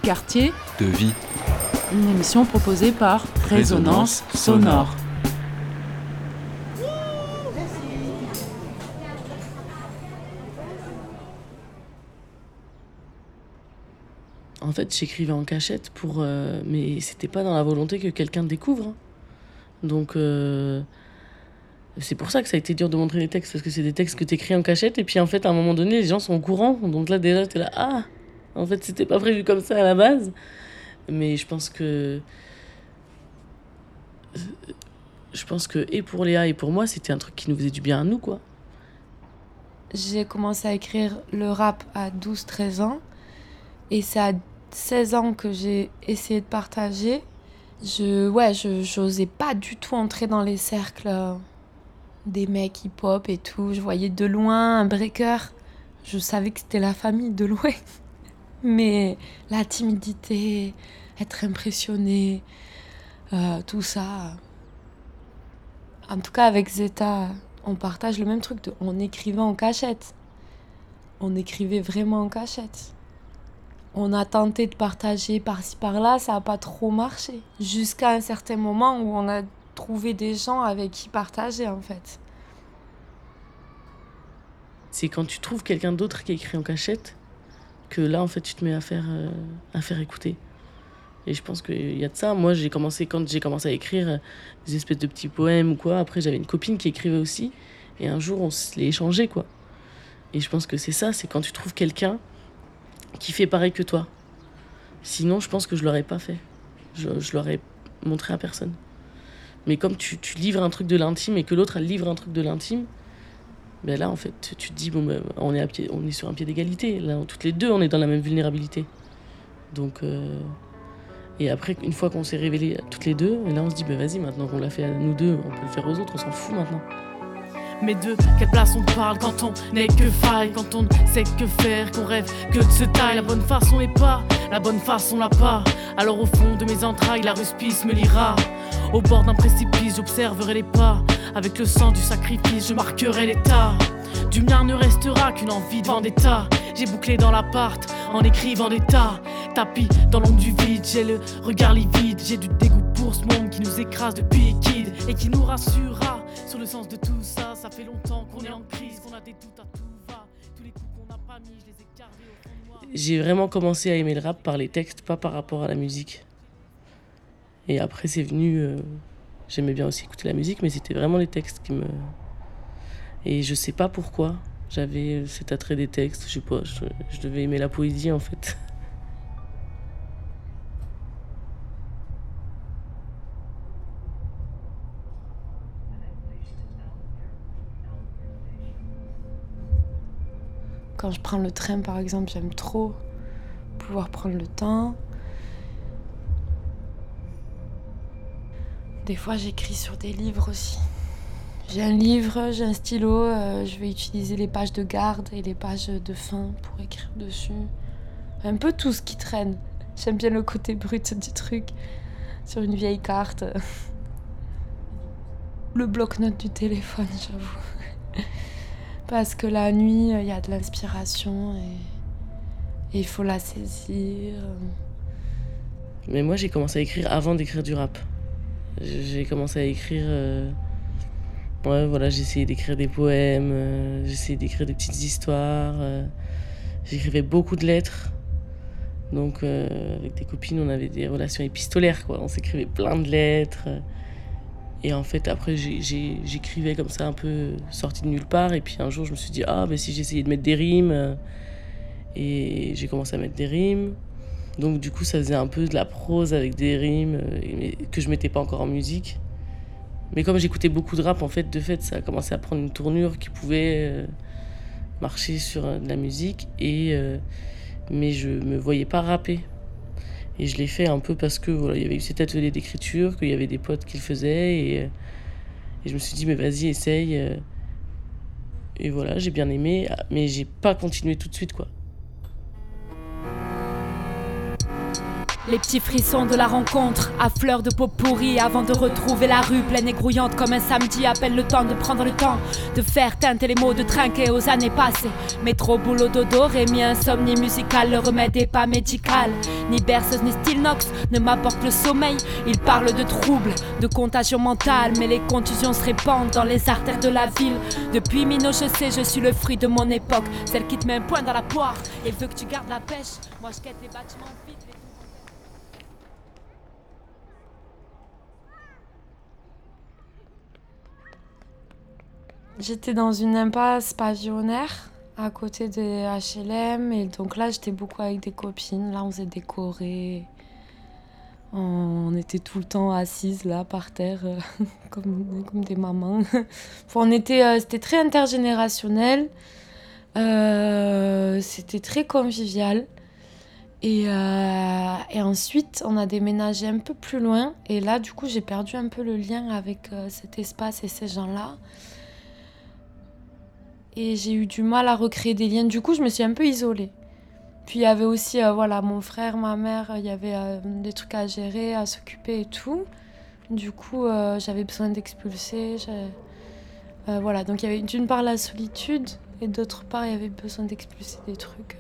quartier, de vie. Une émission proposée par Résonance Sonore. En fait, j'écrivais en cachette mais c'était pas dans la volonté que quelqu'un découvre. Donc, c'est pour ça que ça a été dur de montrer les textes, parce que c'est des textes que t'écris en cachette, et puis en fait, à un moment donné, les gens sont au courant. Donc là, déjà, t'es là, ah, en fait, c'était pas prévu comme ça à la base. Mais je pense que, et pour Léa et pour moi, c'était un truc qui nous faisait du bien à nous, quoi. J'ai commencé à écrire le rap à 12-13 ans. Et c'est à 16 ans que j'ai essayé de partager. J'osais pas du tout entrer dans les cercles des mecs hip-hop et tout. Je voyais de loin un breaker. Je savais que c'était la famille de loin. Mais la timidité, être impressionné, tout ça. En tout cas, avec Zeta, on partage le même truc. On écrivait en cachette. On écrivait vraiment en cachette. On a tenté de partager par-ci par-là, ça n'a pas trop marché. Jusqu'à un certain moment où on a trouvé des gens avec qui partager, en fait. C'est quand tu trouves quelqu'un d'autre qui écrit en cachette que là, en fait, tu te mets à faire écouter. Et je pense qu'il y a de ça. Moi, quand j'ai commencé à écrire des espèces de petits poèmes ou quoi, après, j'avais une copine qui écrivait aussi. Et un jour, on se les échangeait, quoi. Et je pense que c'est ça, c'est quand tu trouves quelqu'un qui fait pareil que toi. Sinon, je pense que je l'aurais pas fait. Je l'aurais montré à personne. Mais comme tu livres un truc de l'intime et que l'autre elle livre un truc de l'intime, ben là en fait tu te dis bon ben, on est sur un pied d'égalité. Là toutes les deux on est dans la même vulnérabilité. Donc et après une fois qu'on s'est révélés toutes les deux, et là on se dit ben vas-y maintenant qu'on l'a fait à nous deux, on peut le faire aux autres, on s'en fout maintenant. Mais de quelle place on parle quand on n'est que faille, quand on ne sait que faire, qu'on rêve que de se taille. La bonne façon est pas, la bonne façon l'a pas. Alors au fond de mes entrailles, la ruspice me lira. Au bord d'un précipice, j'observerai les pas. Avec le sang du sacrifice, je marquerai l'état. Du mien ne restera qu'une envie de vendetta. J'ai bouclé dans l'appart en écrivant des tas. Tapis dans l'ombre du vide, j'ai le regard livide. J'ai du dégoût pour ce monde qui nous écrase depuis kid et qui nous rassurera sur le sens de tout ça. Ça fait longtemps qu'on est en crise, qu'on a des doutes à tout va. Tous les coups qu'on n'a pas mis, je les ai gardés au fond de moi. J'ai vraiment commencé à aimer le rap par les textes, pas par rapport à la musique. Et après c'est venu, j'aimais bien aussi écouter la musique, mais c'était vraiment les textes qui me... Et je sais pas pourquoi, j'avais cet attrait des textes, je sais pas, je devais aimer la poésie en fait. Quand je prends le train, par exemple, j'aime trop pouvoir prendre le temps. Des fois, j'écris sur des livres aussi. J'ai un livre, j'ai un stylo, je vais utiliser les pages de garde et les pages de fin pour écrire dessus. Un peu tout ce qui traîne. J'aime bien le côté brut du truc, sur une vieille carte. Le bloc-notes du téléphone, j'avoue. Parce que la nuit, il y a de l'inspiration et il faut la saisir. Mais moi, j'ai commencé à écrire avant d'écrire du rap. J'ai commencé à écrire... j'ai essayé d'écrire des poèmes, j'ai essayé d'écrire des petites histoires. J'écrivais beaucoup de lettres. Donc, avec des copines, on avait des relations épistolaires, quoi. On s'écrivait plein de lettres. Et en fait, après, j'écrivais comme ça, un peu sorti de nulle part. Et puis un jour, je me suis dit, si j'essayais de mettre des rimes. Et j'ai commencé à mettre des rimes. Donc du coup, ça faisait un peu de la prose avec des rimes que je mettais pas encore en musique. Mais comme j'écoutais beaucoup de rap, en fait, ça a commencé à prendre une tournure qui pouvait marcher sur de la musique. Mais je me voyais pas rapper. Et je l'ai fait un peu parce que il y avait eu cet atelier d'écriture, qu'il y avait des potes qui le faisaient. Et je me suis dit, mais vas-y, essaye. Et voilà, j'ai bien aimé. Mais j'ai pas continué tout de suite, quoi. Les petits frissons de la rencontre, à fleur de peau pourrie, avant de retrouver la rue pleine et grouillante comme un samedi. À peine le temps de prendre le temps de faire teinter les mots, de trinquer aux années passées. Métro, boulot, dodo, Rémi, insomnie musicale. Le remède est pas médical, ni berceuse ni Stilnox ne m'apporte le sommeil. Il parle de troubles, de contagion mentale, mais les contusions se répandent dans les artères de la ville. Depuis Minot, je sais, je suis le fruit de mon époque, celle qui te met un point dans la poire et veut que tu gardes la pêche. Moi je quête les bâtiments vides. J'étais dans une impasse pavillonnaire à côté des HLM et donc là j'étais beaucoup avec des copines. Là on faisait des chorés, on était tout le temps assises là par terre comme des mamans. C'était très intergénérationnel, c'était très convivial et ensuite on a déménagé un peu plus loin et là du coup j'ai perdu un peu le lien avec cet espace et ces gens-là. Et j'ai eu du mal à recréer des liens. Du coup, je me suis un peu isolée. Puis il y avait aussi mon frère, ma mère, il y avait des trucs à gérer, à s'occuper et tout. Du coup, j'avais besoin d'expulser. Donc il y avait d'une part la solitude et d'autre part, il y avait besoin d'expulser des trucs.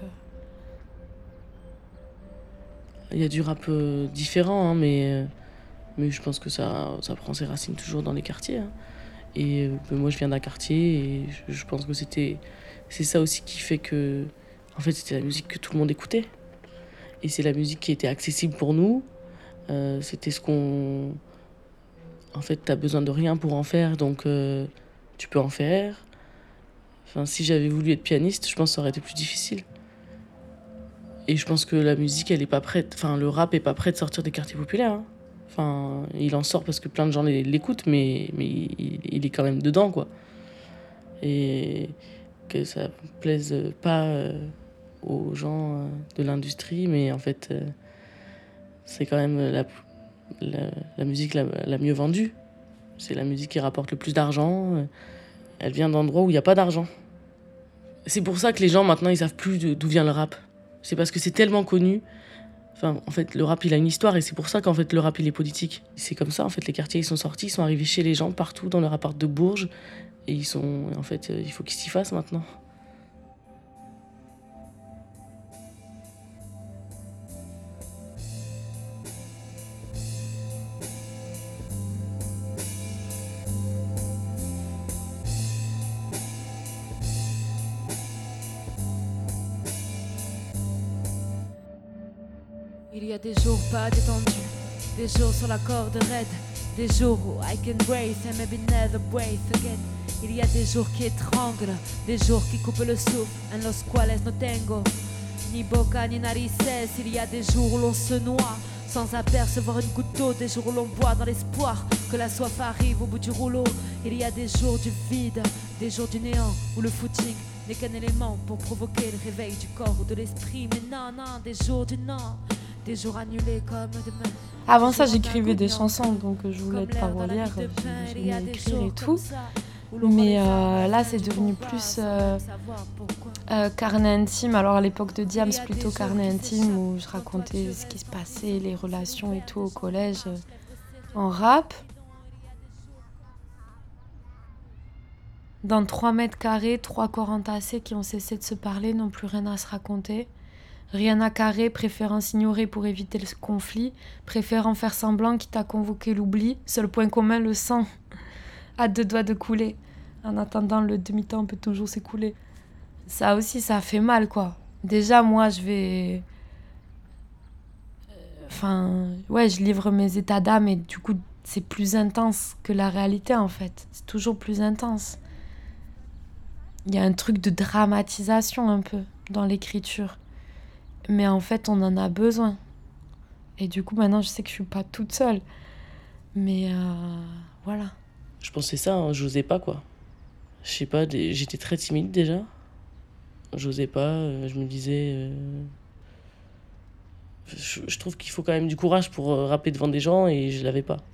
Il y a du rap différent, hein, mais je pense que ça prend ses racines toujours dans les quartiers. Hein. Et moi, je viens d'un quartier et je pense que c'est ça aussi qui fait que, en fait, c'était la musique que tout le monde écoutait. Et c'est la musique qui était accessible pour nous. C'était ce qu'on... En fait, t'as besoin de rien pour en faire, donc tu peux en faire. Enfin, si j'avais voulu être pianiste, je pense que ça aurait été plus difficile. Et je pense que la musique, elle est pas prête... Enfin, le rap est pas prêt de sortir des quartiers populaires, hein. Enfin, il en sort parce que plein de gens l'écoutent, mais il est quand même dedans, quoi. Et que ça plaise pas aux gens de l'industrie, mais en fait, c'est quand même la musique la mieux vendue. C'est la musique qui rapporte le plus d'argent. Elle vient d'endroits où il n'y a pas d'argent. C'est pour ça que les gens, maintenant, ils savent plus d'où vient le rap. C'est parce que c'est tellement connu. Enfin, en fait, le rap, il a une histoire et c'est pour ça qu'en fait, le rap, il est politique. C'est comme ça, en fait, les quartiers, ils sont sortis, ils sont arrivés chez les gens, partout, dans leur appart de Bourges. Et il faut qu'ils s'y fassent maintenant. Il y a des jours pas détendus, des jours sur la corde raide, des jours où I can brace and maybe never brace again. Il y a des jours qui étranglent, des jours qui coupent le souffle, en los cuales no tengo ni boca ni narices. Il y a des jours où l'on se noie sans apercevoir une goutte d'eau, des jours où l'on boit dans l'espoir que la soif arrive au bout du rouleau. Il y a des jours du vide, des jours du néant, où le footing n'est qu'un élément pour provoquer le réveil du corps ou de l'esprit. Mais non, des jours du non, des jours annulés comme demain. Avant ça, j'écrivais des chansons, donc je voulais être parolière, j'aimais écrire et tout. Mais là, c'est devenu plus carnet intime. Alors à l'époque de Diams, plutôt carnet intime, où je racontais ce qui se passait, les relations et tout au collège, en rap. Dans 3 mètres carrés, 3 corps entassés qui ont cessé de se parler, n'ont plus rien à se raconter. Rien à carrer, préférant s'ignorer pour éviter le conflit, préférant faire semblant quitte à convoquer l'oubli, seul point commun, le sang, à 2 doigts de couler. En attendant, le demi-temps peut toujours s'écouler. Ça aussi, ça fait mal, quoi. Déjà, moi, je vais... je livre mes états d'âme et du coup, c'est plus intense que la réalité, en fait. C'est toujours plus intense. Il y a un truc de dramatisation, un peu, dans l'écriture. Mais en fait, on en a besoin. Et du coup, maintenant, je sais que je suis pas toute seule. Mais voilà. Je pensais ça, hein, j'osais pas, quoi. Je sais pas, j'étais très timide déjà. J'osais pas, je me disais... Je trouve qu'il faut quand même du courage pour rapper devant des gens et je l'avais pas.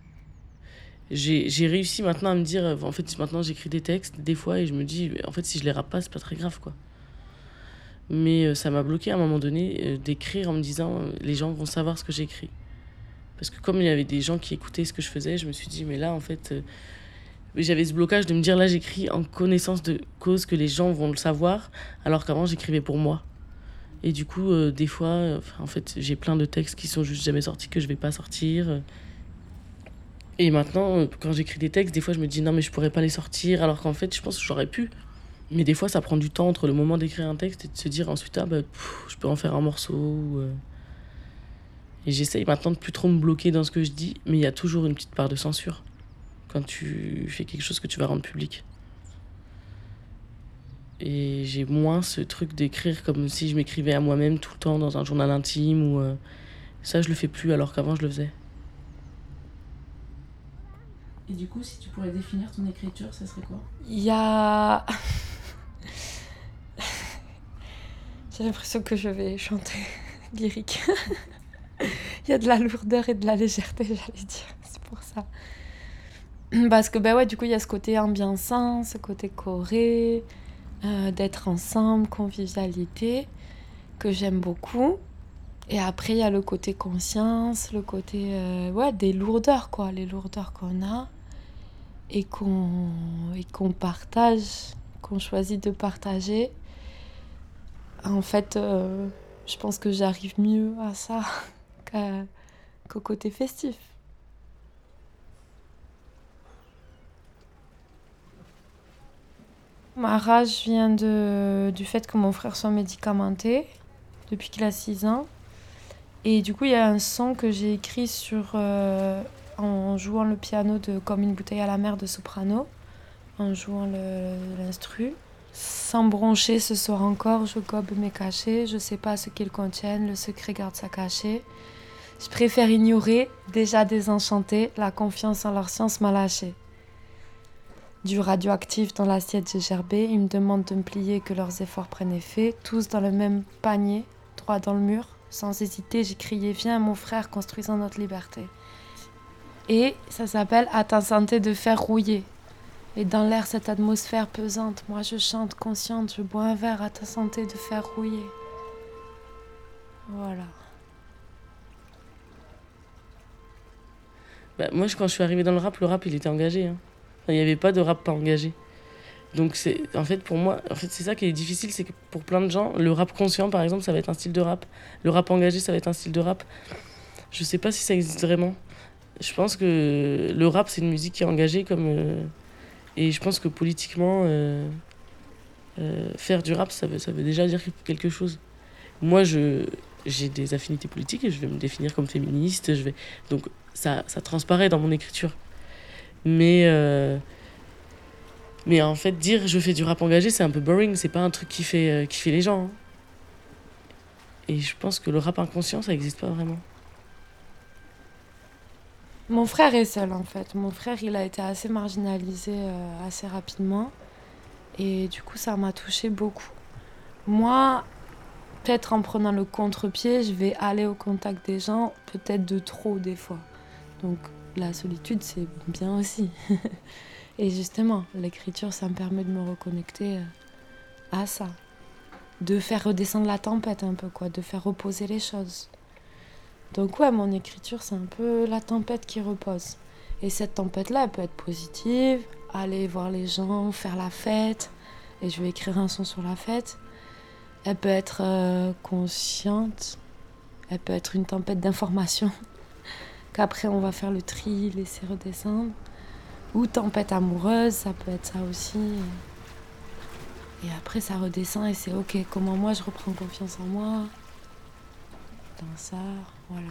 J'ai réussi maintenant à me dire... En fait, maintenant, j'écris des textes, des fois, et je me dis... En fait, si je les rappe pas, c'est pas très grave, quoi. Mais ça m'a bloqué à un moment donné d'écrire en me disant les gens vont savoir ce que j'écris. Parce que comme il y avait des gens qui écoutaient ce que je faisais, je me suis dit, mais là, en fait, j'avais ce blocage de me dire, là, j'écris en connaissance de cause que les gens vont le savoir, alors qu'avant, j'écrivais pour moi. Et du coup, des fois, en fait, j'ai plein de textes qui sont juste jamais sortis, que je vais pas sortir. Et maintenant, quand j'écris des textes, des fois, je me dis, non, mais je pourrais pas les sortir, alors qu'en fait, je pense que j'aurais pu. Mais des fois, ça prend du temps entre le moment d'écrire un texte et de se dire ensuite, je peux en faire un morceau. Et j'essaye maintenant de plus trop me bloquer dans ce que je dis, mais il y a toujours une petite part de censure quand tu fais quelque chose que tu vas rendre public. Et j'ai moins ce truc d'écrire comme si je m'écrivais à moi-même tout le temps dans un journal intime. Ou ça, je le fais plus alors qu'avant, je le faisais. Et du coup, si tu pourrais définir ton écriture, ça serait quoi ? Il y a... J'ai l'impression que je vais chanter lyrique. Il y a de la lourdeur et de la légèreté, j'allais dire. C'est pour ça. Parce que, du coup, il y a ce côté ambiançant, ce côté choré, d'être ensemble, convivialité, que j'aime beaucoup. Et après, il y a le côté conscience, le côté, des lourdeurs, quoi. Les lourdeurs qu'on a et qu'on partage, qu'on choisit de partager. En fait, je pense que j'arrive mieux à ça qu'au côté festif. Ma rage vient du fait que mon frère soit médicamenté depuis qu'il a 6 ans. Et du coup, il y a un son que j'ai écrit en jouant le piano de Comme une bouteille à la mer de Soprano, en jouant l'instru. Sans broncher ce soir encore, je gobe mes cachets, je sais pas ce qu'ils contiennent, le secret garde sa cachée. Je préfère ignorer, déjà désenchanté, la confiance en leur science m'a lâché. Du radioactif dans l'assiette j'ai gerbé, ils me demandent de me plier, que leurs efforts prennent effet, tous dans le même panier, droit dans le mur. Sans hésiter, j'ai crié « Viens mon frère, construisons notre liberté ». Et ça s'appelle « À ta santé de faire rouiller ». Et dans l'air, cette atmosphère pesante, moi je chante consciente, je bois un verre à ta santé de faire rouiller. Voilà. Moi, quand je suis arrivée dans le rap il était engagé. Hein. Enfin, il n'y avait pas de rap pas engagé. Donc, pour moi, c'est ça qui est difficile, c'est que pour plein de gens, le rap conscient, par exemple, ça va être un style de rap. Le rap engagé, ça va être un style de rap. Je sais pas si ça existe vraiment. Je pense que le rap, c'est une musique qui est engagée et je pense que politiquement, faire du rap, ça veut déjà dire quelque chose. Moi, j'ai des affinités politiques et je vais me définir comme féministe. Donc, ça transparaît dans mon écriture. Mais en fait, dire je fais du rap engagé, c'est un peu boring. C'est pas un truc qui fait les gens. Hein. Et je pense que le rap inconscient, ça n'existe pas vraiment. Mon frère est seul, en fait. Mon frère, il a été assez marginalisé assez rapidement. Et du coup, ça m'a touchée beaucoup. Moi, peut-être en prenant le contre-pied, je vais aller au contact des gens, peut-être de trop des fois. Donc, la solitude, c'est bien aussi. Et justement, l'écriture, ça me permet de me reconnecter à ça. De faire redescendre la tempête un peu, quoi. De faire reposer les choses. Donc ouais, mon écriture, c'est un peu la tempête qui repose. Et cette tempête-là, elle peut être positive, aller voir les gens, faire la fête. Et je vais écrire un son sur la fête. Elle peut être consciente. Elle peut être une tempête d'information. Qu'après, on va faire le tri, laisser redescendre. Ou tempête amoureuse, ça peut être ça aussi. Et après, ça redescend et c'est ok. Comment moi, je reprends confiance en moi. Dans ça, voilà.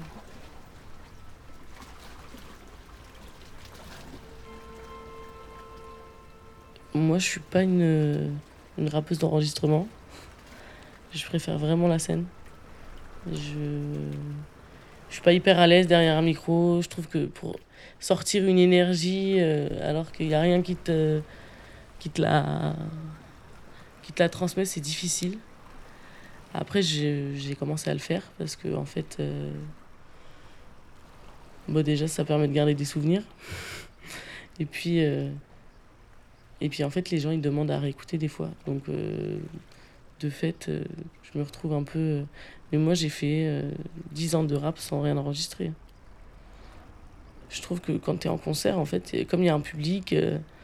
Moi, je suis pas une rappeuse d'enregistrement. Je préfère vraiment la scène. Je suis pas hyper à l'aise derrière un micro. Je trouve que pour sortir une énergie, alors qu'il y a rien qui te la transmet, c'est difficile. Après, j'ai commencé à le faire parce que, en fait, déjà, ça permet de garder des souvenirs. Et puis, en fait, les gens, ils demandent à réécouter des fois. Donc, de fait, je me retrouve un peu... mais moi, j'ai fait 10 ans de rap sans rien enregistrer. Je trouve que quand tu es en concert, en fait, comme il y a un public,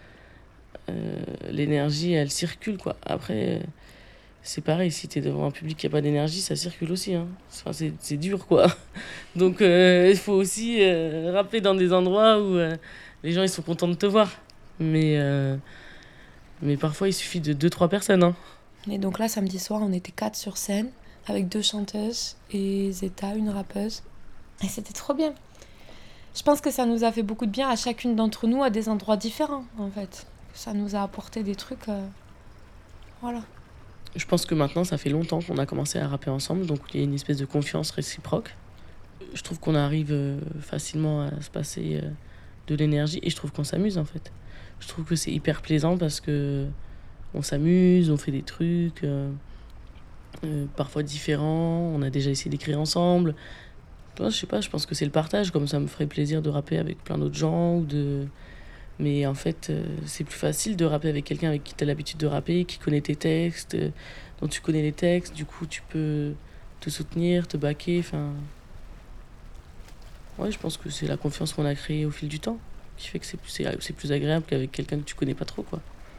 l'énergie, elle circule, quoi. Après, c'est pareil, si tu es devant un public qui n'a pas d'énergie, ça circule aussi. Hein. Enfin, c'est dur, quoi. Donc, il faut aussi rapper dans des endroits où les gens ils sont contents de te voir. Mais parfois, il suffit de 2-3 personnes. Hein. Et donc là, samedi soir, on était 4 sur scène, avec 2 chanteuses et Zeta, une rappeuse. Et c'était trop bien. Je pense que ça nous a fait beaucoup de bien à chacune d'entre nous, à des endroits différents, en fait. Ça nous a apporté des trucs... Voilà. Je pense que maintenant, ça fait longtemps qu'on a commencé à rapper ensemble, donc il y a une espèce de confiance réciproque. Je trouve qu'on arrive facilement à se passer de l'énergie et je trouve qu'on s'amuse, en fait. Je trouve que c'est hyper plaisant parce que on s'amuse, on fait des trucs parfois différents, on a déjà essayé d'écrire ensemble. Je sais pas, je pense que c'est le partage, comme ça me ferait plaisir de rapper avec plein d'autres gens. Mais en fait, c'est plus facile de rapper avec quelqu'un avec qui tu as l'habitude de rapper, qui connaît tes textes, dont tu connais les textes, du coup tu peux te soutenir, te backer, enfin... Ouais, je pense que c'est la confiance qu'on a créée au fil du temps, qui fait que c'est plus agréable qu'avec quelqu'un que tu connais pas trop, quoi.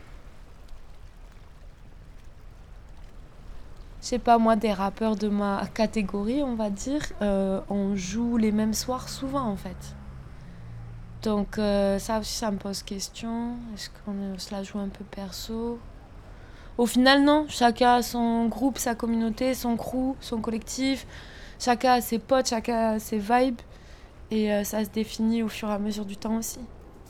Je sais pas, moi, des rappeurs de ma catégorie, on va dire, on joue les mêmes soirs souvent, en fait. Donc ça aussi, ça me pose question. Est-ce qu'on se la joue un peu perso ? Au final, non. Chacun a son groupe, sa communauté, son crew, son collectif. Chacun a ses potes, chacun a ses vibes. Et ça se définit au fur et à mesure du temps aussi.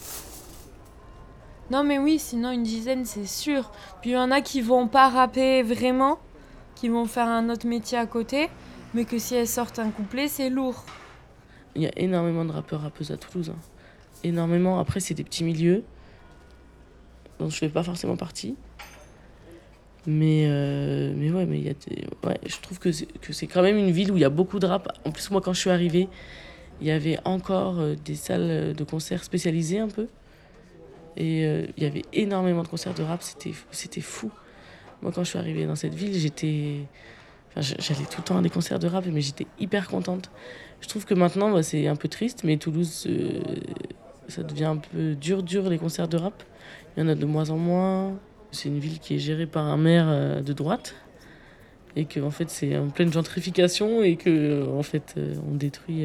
Non, mais oui, sinon une dizaine, c'est sûr. Puis il y en a qui vont pas rapper vraiment, qui vont faire un autre métier à côté, mais que si elles sortent un couplet, c'est lourd. Il y a énormément de rappeurs-rappeuses à Toulouse. Hein. Énormément. Après, c'est des petits milieux dont je fais pas forcément partie. Mais ouais, mais il y a ouais, je trouve que c'est quand même une ville où il y a beaucoup de rap. En plus, moi, quand je suis arrivée, il y avait encore des salles de concert spécialisées un peu. Et il y avait énormément de concerts de rap. C'était fou. Moi, quand je suis arrivée dans cette ville, j'allais tout le temps à des concerts de rap, mais j'étais hyper contente. Je trouve que maintenant, c'est un peu triste, mais Toulouse, ça devient un peu dur, les concerts de rap. Il y en a de moins en moins. C'est une ville qui est gérée par un maire de droite. Et que, en fait, c'est en pleine gentrification et que, en fait, on détruit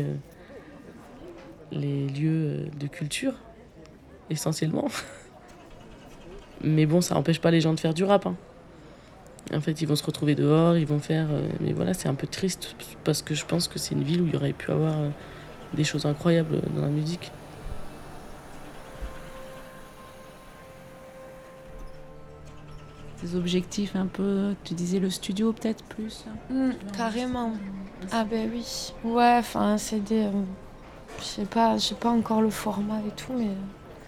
les lieux de culture, essentiellement. Mais bon, ça n'empêche pas les gens de faire du rap. Hein. En fait, ils vont se retrouver dehors, ils vont faire... mais voilà, c'est un peu triste parce que je pense que c'est une ville où il y aurait pu avoir des choses incroyables dans la musique. Des objectifs un peu, tu disais le studio peut-être plus Carrément. Ah ben oui. Ouais, enfin, c'est des... je sais pas encore le format et tout, mais...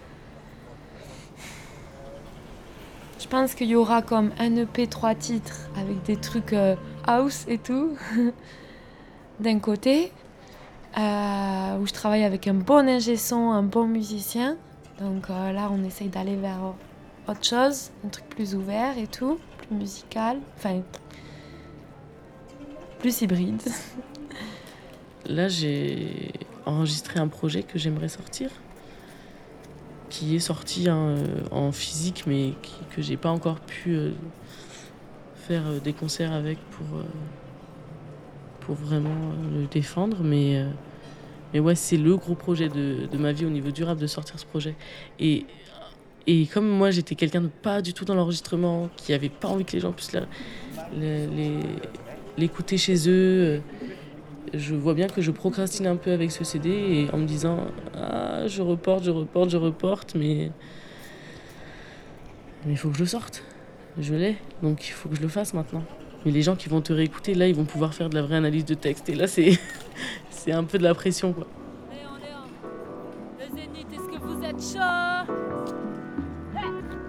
Je pense qu'il y aura comme un EP 3 titres avec des trucs house et tout, d'un côté, où je travaille avec un bon ingé son, un bon musicien. Donc là, on essaye d'aller vers autre chose, un truc plus ouvert et tout, plus musical, enfin, plus hybride. Là, j'ai enregistré un projet que j'aimerais sortir, qui est sorti en physique, mais que j'ai pas encore pu faire des concerts avec pour vraiment le défendre. Mais ouais, c'est le gros projet de ma vie au niveau du rap, de sortir ce projet. Et comme moi, j'étais quelqu'un de pas du tout dans l'enregistrement, qui avait pas envie que les gens puissent l'écouter chez eux, je vois bien que je procrastine un peu avec ce CD et en me disant je reporte, mais il faut que je le sorte. Je l'ai, donc il faut que je le fasse maintenant. Mais les gens qui vont te réécouter, là, ils vont pouvoir faire de la vraie analyse de texte. Et là, c'est un peu de la pression, quoi. Le Zénith, est-ce que vous êtes chaud?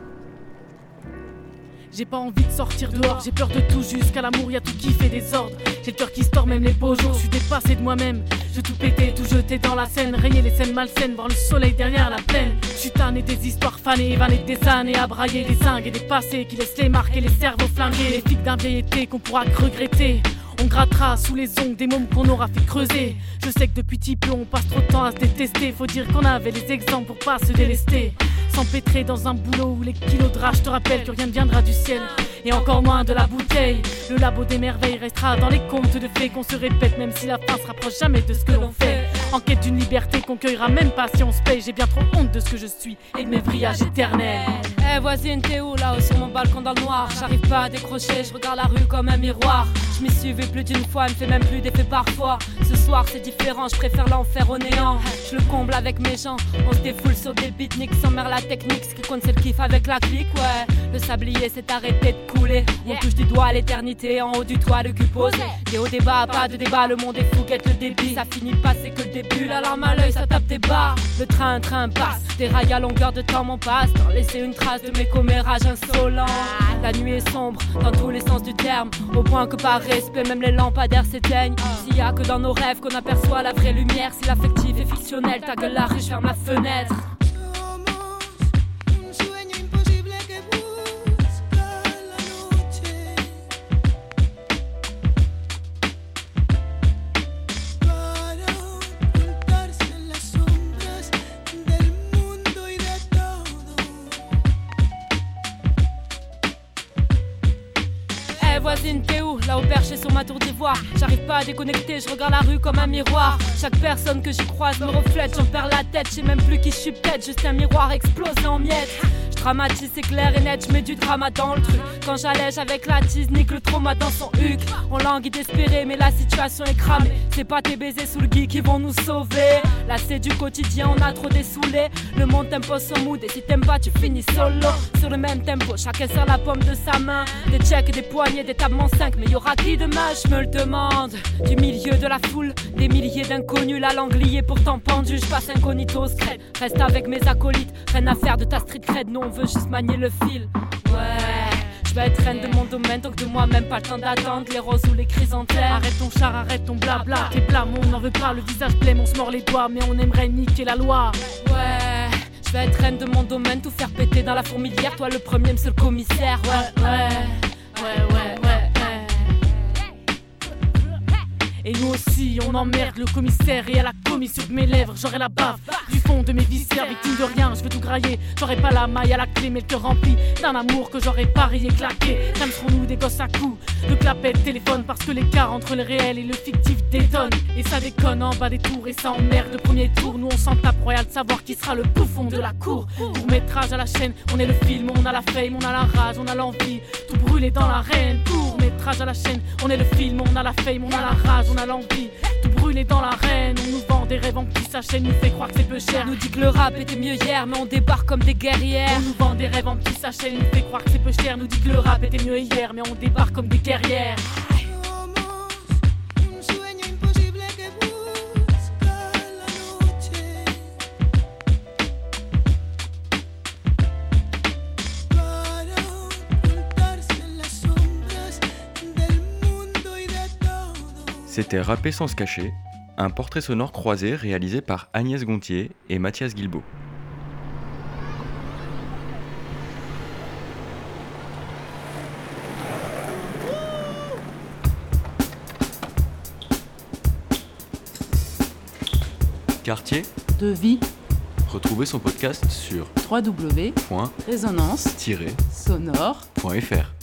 J'ai pas envie de sortir dehors, j'ai peur de tout jusqu'à l'amour, y'a tout qui fait des ordres. J'ai le cœur qui se tord même les beaux jours. Je suis dépassé de moi-même. Je veux tout péter, tout jeter dans la scène. Régner les scènes malsaines, voir le soleil derrière la plaine. Je suis tanné des histoires fanées, vannées des années à brailler des zingues et des passés qui laissent les marques et les cerveaux flingués. Les flics d'un vieil été qu'on pourra que regretter. On grattera sous les ongles des mômes qu'on aura fait creuser. Je sais que depuis petit peu on passe trop de temps à se détester. Faut dire qu'on avait les exemples pour pas se délester. S'empêtrer dans un boulot où les kilos de rage te rappellent que rien ne viendra du ciel. Et encore moins de la bouteille. Le labo des merveilles restera dans les contes de fées qu'on se répète même si la fin se rapproche jamais de ce que l'on fait. En quête d'une liberté qu'on cueillera même pas si on se paye. J'ai bien trop honte de ce que je suis et de mes vrillages éternels. Eh voisine, t'es où là-haut sur mon balcon dans le noir? J'arrive pas à décrocher, je regarde la rue comme un miroir. Je m'y suis vu plus d'une fois, elle me fait même plus d'effet parfois. Ce soir c'est différent, je préfère l'enfer au néant. Je le comble avec mes gens, on se défoule sur des beatniks sans mer la technique. Ce qui compte c'est le kiff avec la clique, ouais. Le sablier s'est arrêté de couler. On touche du doigt à l'éternité, en haut du toit le cul posé. Et au débat, pas de débat, le monde est fou, guette le débit. Ça finit pas, c'est que le début, la larme à l'œil, ça tape des barres. Le train passe, des rails à longueur de temps, mon passe-temps. Laisser une trace de mes commérages insolents. La nuit est sombre, dans tous les sens du terme. Au point que par respect, même les lampadaires s'éteignent. S'il y a que dans nos rêves qu'on aperçoit la vraie lumière. Si l'affectif est fictionnel, ta gueule la rue, je ferme la fenêtre. Voisine, t'es où? Là-haut perché sur ma tour d'ivoire. J'arrive pas à déconnecter, je regarde la rue comme un miroir. Chaque personne que j'y croise me reflète, j'en perds la tête. Je sais même plus qui je suis, peut-être juste un miroir explosé en miettes. Je dramatise, c'est clair et net, je mets du drama dans le truc. Quand j'allège avec la tise, nique le trauma dans son huc. On languit d'espérer, mais la situation est cramée. C'est pas tes baisers sous le gui qui vont nous sauver. Là c'est du quotidien, on a trop dessoulé. Le monde t'impose son mood et si t'aimes pas tu finis solo. Sur le même tempo, chacun serre la paume de sa main. Des checks, des poignées, des tables en 5. Mais y'aura qui demain, je me le demande. Du milieu de la foule, des milliers d'inconnus. La langue liée pourtant pendue, je passe incognito au scred. Reste avec mes acolytes, rien à faire de ta street cred. Nous on veut juste manier le fil. Ouais, je vais être reine de mon domaine, donc de moi-même pas le temps d'attendre les roses ou les chrysanthèmes. Arrête ton char, arrête ton blabla. T'es blâme, on n'en veut pas, le visage blême, on se mord les doigts, mais on aimerait niquer la loi. Ouais, je vais être reine de mon domaine, tout faire péter dans la fourmilière. Toi le premier, monsieur le commissaire. Ouais. Et nous aussi, on emmerde le commissaire. Et à la commission de mes lèvres, j'aurai la baffe du fond de mes viscères, victime de rien, je veux tout grailler. J'aurai pas la maille à la clé, mais le cœur rempli d'un amour que j'aurais parié claqué. Même serons-nous des gosses à coups de clapette téléphone, parce que l'écart entre le réel et le fictif détonne. Et ça déconne en bas des tours, et ça emmerde le premier tour. Nous on s'en tape royal de savoir qui sera le bouffon de la cour. Court métrage à la chaîne, on est le film, on a la fame, on a la rage, on a l'envie, tout brûler dans l'arène. Court métrage à la chaîne, on est le film, on a la fame, on a la rage, on a l'envie, tout brûler dans l'arène. On nous vend des rêves en petits sachets, nous fait croire que c'est peu cher. Nous dit que le rap était mieux hier, mais on débarque comme des guerrières. On nous vend des rêves en petits sachets, nous fait croire que c'est peu cher. Nous dit que le rap était mieux hier, mais on débarque comme des guerrières. C'était Rapper sans se cacher, un portrait sonore croisé réalisé par Agnès Gontier et Mathias Guilbault. Quartier De vie. Retrouvez son podcast sur www.résonance-sonore.fr.